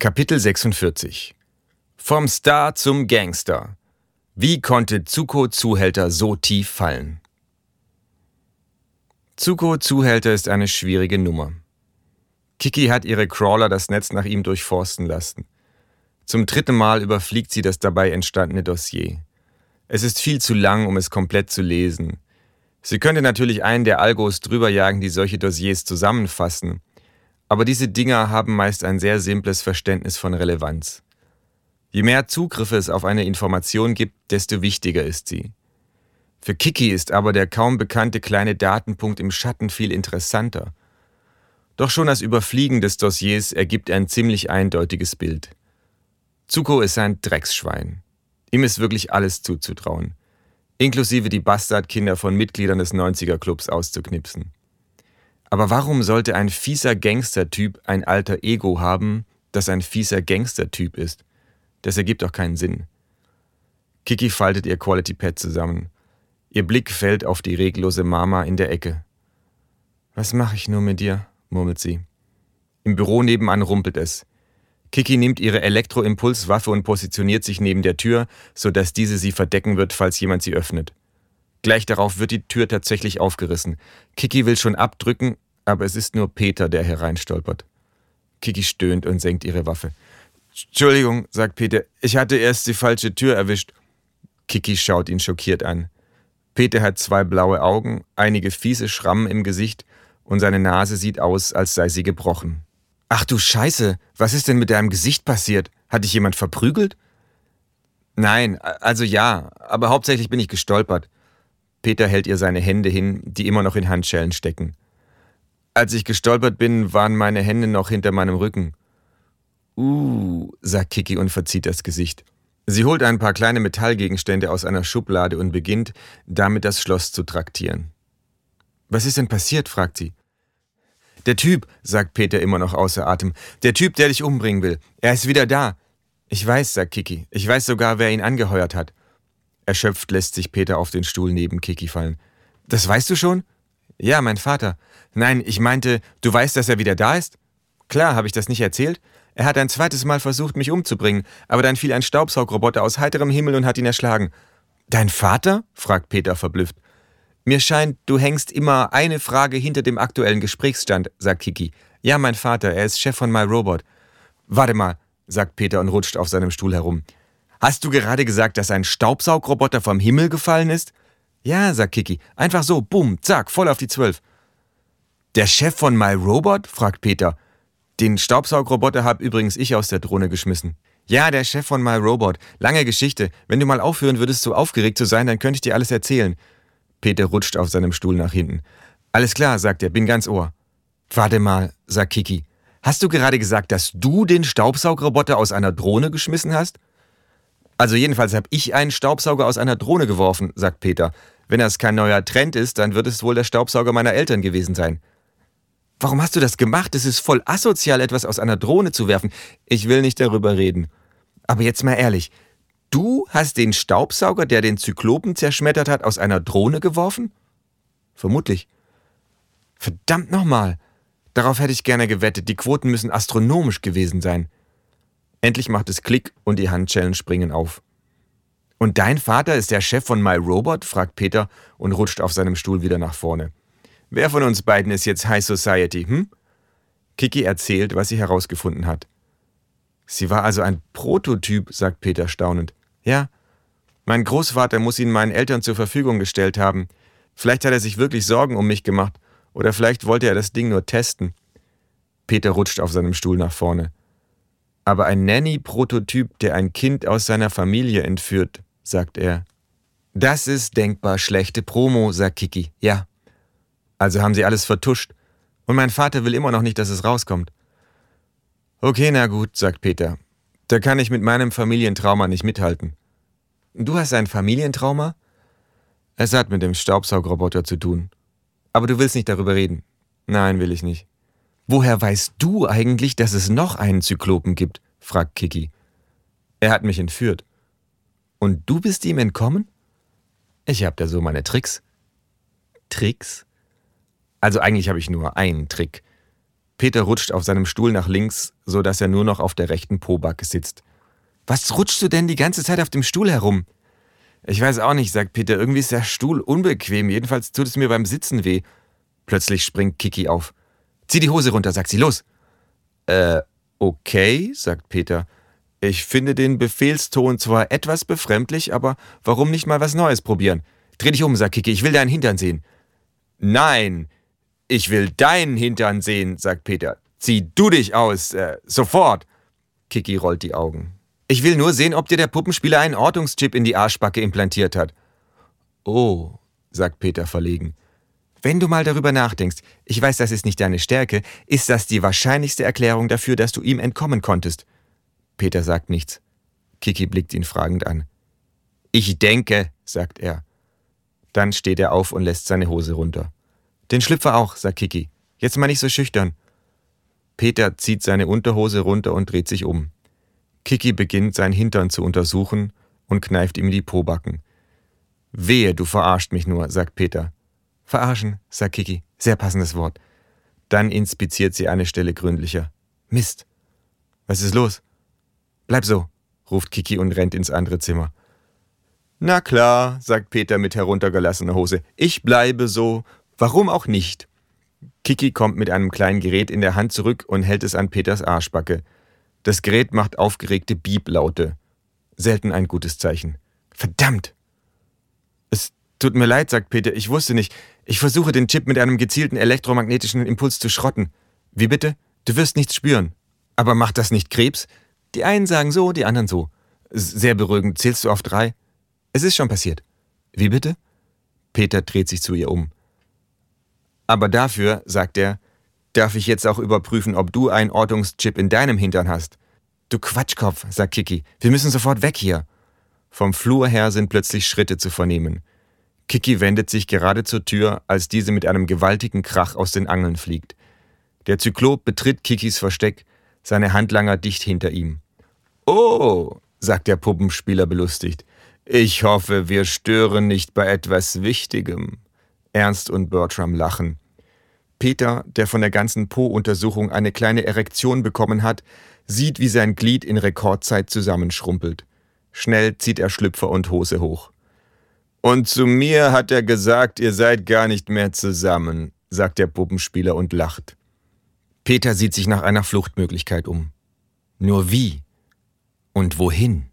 Kapitel 46 Vom Star zum Gangster. Wie konnte Zuko Zuhälter so tief fallen? Zuko Zuhälter ist eine schwierige Nummer. Kiki hat ihre Crawler das Netz nach ihm durchforsten lassen. Zum 3. Mal überfliegt sie das dabei entstandene Dossier. Es ist viel zu lang, um es komplett zu lesen. Sie könnte natürlich einen der Algos drüber jagen, die solche Dossiers zusammenfassen. Aber diese Dinger haben meist ein sehr simples Verständnis von Relevanz. Je mehr Zugriffe es auf eine Information gibt, desto wichtiger ist sie. Für Kiki ist aber der kaum bekannte kleine Datenpunkt im Schatten viel interessanter. Doch schon das Überfliegen des Dossiers ergibt ein ziemlich eindeutiges Bild. Zuko ist ein Drecksschwein. Ihm ist wirklich alles zuzutrauen, inklusive die Bastardkinder von Mitgliedern des 90er-Clubs auszuknipsen. Aber warum sollte ein fieser Gangstertyp ein alter Ego haben, das ein fieser Gangstertyp ist? Das ergibt doch keinen Sinn. Kiki faltet ihr Quality Pad zusammen. Ihr Blick fällt auf die reglose Mama in der Ecke. »Was mache ich nur mit dir?«, murmelt sie. Im Büro nebenan rumpelt es. Kiki nimmt ihre Elektroimpulswaffe und positioniert sich neben der Tür, sodass diese sie verdecken wird, falls jemand sie öffnet. Gleich darauf wird die Tür tatsächlich aufgerissen. Kiki will schon abdrücken, aber es ist nur Peter, der hereinstolpert. Kiki stöhnt und senkt ihre Waffe. »Entschuldigung«, sagt Peter, »ich hatte erst die falsche Tür erwischt.« Kiki schaut ihn schockiert an. Peter hat 2 blaue Augen, einige fiese Schrammen im Gesicht und seine Nase sieht aus, als sei sie gebrochen. »Ach du Scheiße, was ist denn mit deinem Gesicht passiert? Hat dich jemand verprügelt?« »Nein, also ja, aber hauptsächlich bin ich gestolpert.« Peter hält ihr seine Hände hin, die immer noch in Handschellen stecken. »Als ich gestolpert bin, waren meine Hände noch hinter meinem Rücken.« Sagt Kiki und verzieht das Gesicht. Sie holt ein paar kleine Metallgegenstände aus einer Schublade und beginnt, damit das Schloss zu traktieren. »Was ist denn passiert?«, fragt sie. »Der Typ«, sagt Peter immer noch außer Atem, »der Typ, der dich umbringen will. Er ist wieder da.« »Ich weiß«, sagt Kiki. »Ich weiß sogar, wer ihn angeheuert hat.« Erschöpft lässt sich Peter auf den Stuhl neben Kiki fallen. »Das weißt du schon?« »Ja, mein Vater.« »Nein, ich meinte, du weißt, dass er wieder da ist?« »Klar, habe ich das nicht erzählt? Er hat ein 2. Mal versucht, mich umzubringen, aber dann fiel ein Staubsaugroboter aus heiterem Himmel und hat ihn erschlagen.« »Dein Vater?«, fragt Peter verblüfft. »Mir scheint, du hängst immer eine Frage hinter dem aktuellen Gesprächsstand«, sagt Kiki. »Ja, mein Vater, er ist Chef von MyRobot.« »Warte mal«, sagt Peter und rutscht auf seinem Stuhl herum. »Hast du gerade gesagt, dass ein Staubsaugroboter vom Himmel gefallen ist?« »Ja«, sagt Kiki. »Einfach so, bumm, zack, voll auf die 12. »Der Chef von MyRobot?«, fragt Peter. »Den Staubsaugroboter habe übrigens ich aus der Drohne geschmissen.« »Ja, der Chef von MyRobot. Lange Geschichte. Wenn du mal aufhören würdest, so aufgeregt zu sein, dann könnte ich dir alles erzählen.« Peter rutscht auf seinem Stuhl nach hinten. »Alles klar«, sagt er, »bin ganz Ohr.« »Warte mal«, sagt Kiki. »Hast du gerade gesagt, dass du den Staubsaugroboter aus einer Drohne geschmissen hast?« »Also jedenfalls habe ich einen Staubsauger aus einer Drohne geworfen«, sagt Peter. »Wenn das kein neuer Trend ist, dann wird es wohl der Staubsauger meiner Eltern gewesen sein.« »Warum hast du das gemacht? Es ist voll asozial, etwas aus einer Drohne zu werfen.« »Ich will nicht darüber reden. Aber jetzt mal ehrlich, du hast den Staubsauger, der den Zyklopen zerschmettert hat, aus einer Drohne geworfen?« »Vermutlich.« »Verdammt nochmal. Darauf hätte ich gerne gewettet. Die Quoten müssen astronomisch gewesen sein.« Endlich macht es Klick und die Handschellen springen auf. »Und dein Vater ist der Chef von MyRobot?«, fragt Peter und rutscht auf seinem Stuhl wieder nach vorne. »Wer von uns beiden ist jetzt High Society, hm?« Kiki erzählt, was sie herausgefunden hat. »Sie war also ein Prototyp«, sagt Peter staunend. »Ja, mein Großvater muss ihn meinen Eltern zur Verfügung gestellt haben. Vielleicht hat er sich wirklich Sorgen um mich gemacht. Oder vielleicht wollte er das Ding nur testen.« Peter rutscht auf seinem Stuhl nach vorne. »Aber ein Nanny-Prototyp, der ein Kind aus seiner Familie entführt«, sagt er. »Das ist denkbar schlechte Promo«, sagt Kiki. »Ja.« »Also haben sie alles vertuscht. Und mein Vater will immer noch nicht, dass es rauskommt.« »Okay, na gut«, sagt Peter. »Da kann ich mit meinem Familientrauma nicht mithalten.« »Du hast ein Familientrauma?« »Es hat mit dem Staubsaugroboter zu tun. Aber du willst nicht darüber reden.« »Nein, will ich nicht.« »Woher weißt du eigentlich, dass es noch einen Zyklopen gibt?«, fragt Kiki. »Er hat mich entführt.« »Und du bist ihm entkommen?« »Ich hab da so meine Tricks.« »Tricks?« »Also eigentlich habe ich nur einen Trick. Peter rutscht auf seinem Stuhl nach links, so dass er nur noch auf der rechten Pobacke sitzt. »Was rutschst du denn die ganze Zeit auf dem Stuhl herum?« »Ich weiß auch nicht«, sagt Peter. »Irgendwie ist der Stuhl unbequem. Jedenfalls tut es mir beim Sitzen weh.« Plötzlich springt Kiki auf. »Zieh die Hose runter«, sagt sie. »Los!« Okay«, sagt Peter. »Ich finde den Befehlston zwar etwas befremdlich, aber warum nicht mal was Neues probieren? Dreh dich um«, sagt Kiki. »Ich will deinen Hintern sehen.« »Nein, ich will deinen Hintern sehen«, sagt Peter. »Zieh du dich aus, sofort!« Kiki rollt die Augen. »Ich will nur sehen, ob dir der Puppenspieler einen Ortungschip in die Arschbacke implantiert hat.« »Oh«, sagt Peter verlegen. »Wenn du mal darüber nachdenkst, ich weiß, das ist nicht deine Stärke, ist das die wahrscheinlichste Erklärung dafür, dass du ihm entkommen konntest.« Peter sagt nichts. Kiki blickt ihn fragend an. »Ich denke«, sagt er. Dann steht er auf und lässt seine Hose runter. »Den Schlüpfer auch«, sagt Kiki. »Jetzt mal nicht so schüchtern.« Peter zieht seine Unterhose runter und dreht sich um. Kiki beginnt, sein Hintern zu untersuchen und kneift ihm die Pobacken. »Wehe, du verarscht mich nur«, sagt Peter. »Verarschen«, sagt Kiki. Sehr passendes Wort. Dann inspiziert sie eine Stelle gründlicher. »Mist. Was ist los?« »Bleib so«, ruft Kiki und rennt ins andere Zimmer. »Na klar«, sagt Peter mit heruntergelassener Hose. »Ich bleibe so. Warum auch nicht?« Kiki kommt mit einem kleinen Gerät in der Hand zurück und hält es an Peters Arschbacke. Das Gerät macht aufgeregte Bieplaute. Selten ein gutes Zeichen. »Verdammt!« »Es tut mir leid«, sagt Peter. »Ich wusste nicht. Ich versuche, den Chip mit einem gezielten elektromagnetischen Impuls zu schrotten.« »Wie bitte? Du wirst nichts spüren.« »Aber macht das nicht Krebs?« »Die einen sagen so, die anderen so.« »Sehr beruhigend. Zählst du auf 3?« »Es ist schon passiert.« »Wie bitte?« Peter dreht sich zu ihr um. »Aber dafür«, sagt er, »darf ich jetzt auch überprüfen, ob du einen Ortungschip in deinem Hintern hast.« »Du Quatschkopf«, sagt Kiki. »Wir müssen sofort weg hier.« Vom Flur her sind plötzlich Schritte zu vernehmen. Kiki wendet sich gerade zur Tür, als diese mit einem gewaltigen Krach aus den Angeln fliegt. Der Zyklop betritt Kikis Versteck, seine Handlanger dicht hinter ihm. »Oh«, sagt der Puppenspieler belustigt. »Ich hoffe, wir stören nicht bei etwas Wichtigem.« Ernst und Bertram lachen. Peter, der von der ganzen Po-Untersuchung eine kleine Erektion bekommen hat, sieht, wie sein Glied in Rekordzeit zusammenschrumpelt. Schnell zieht er Schlüpfer und Hose hoch. »Und zu mir hat er gesagt, ihr seid gar nicht mehr zusammen«, sagt der Puppenspieler und lacht. Peter sieht sich nach einer Fluchtmöglichkeit um. Nur wie? Und wohin?